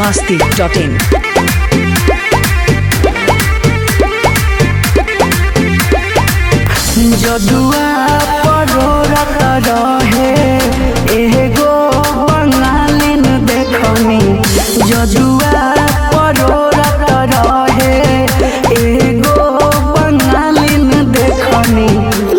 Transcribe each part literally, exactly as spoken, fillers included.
masti dot in. जदुआ परोरत रहे एगो बंगालिन देखनी जदुआ परोरत रहे एगो बंगालिन देखनी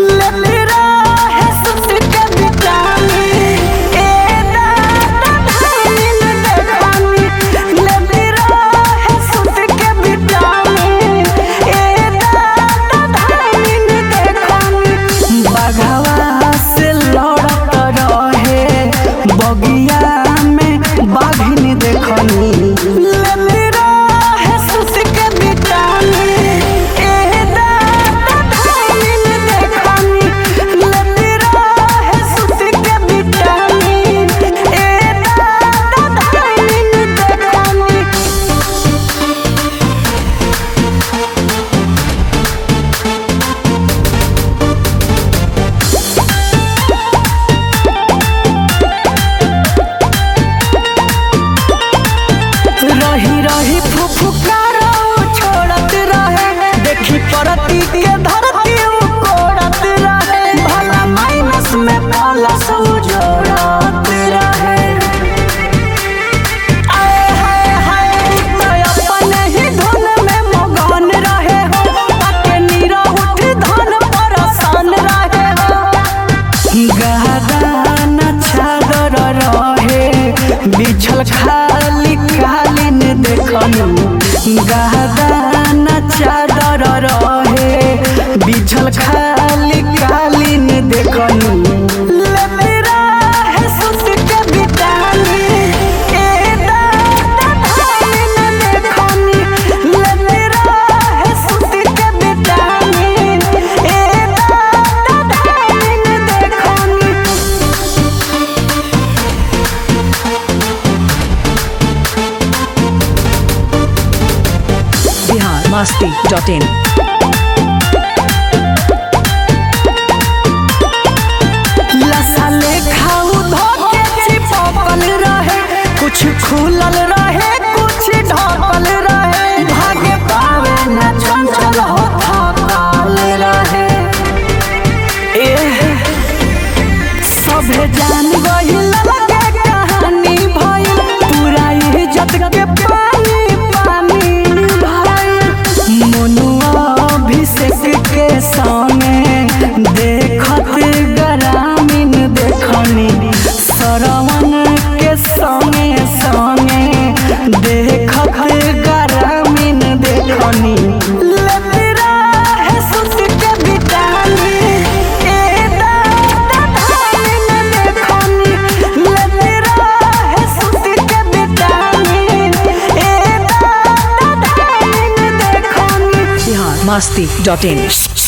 बगिया में बाघिनी देखनी रही रही फुफुकारो छोड़त रहे देखी परती के धरती कोड़त रहे भला माइनस में प्लस जोड़त रहे आए हाय हाय तो अपने ही धुन में मगन रहे हो ताके नीरा उठ धन परसान रहे हो गहदान चादर रहे बिछल खाली कालीन देखनी गहदान चादर रहे बिछल खाली कालीन देखनी masti dot in. लसाले खाऊ धोके चिपकल रहे कुछ खुलल रहे कुछ ढकल रहे भागे पावे न चंचल हो थकल रहे ए सभे जान गइल लगे कहानी भइल पूरा इज्जत के पानी पानी अभिषेक के संगे देखत ग्रामीण देखनी सरवन के संगे संगे देखत ग्रामीण देखनी masti dot in.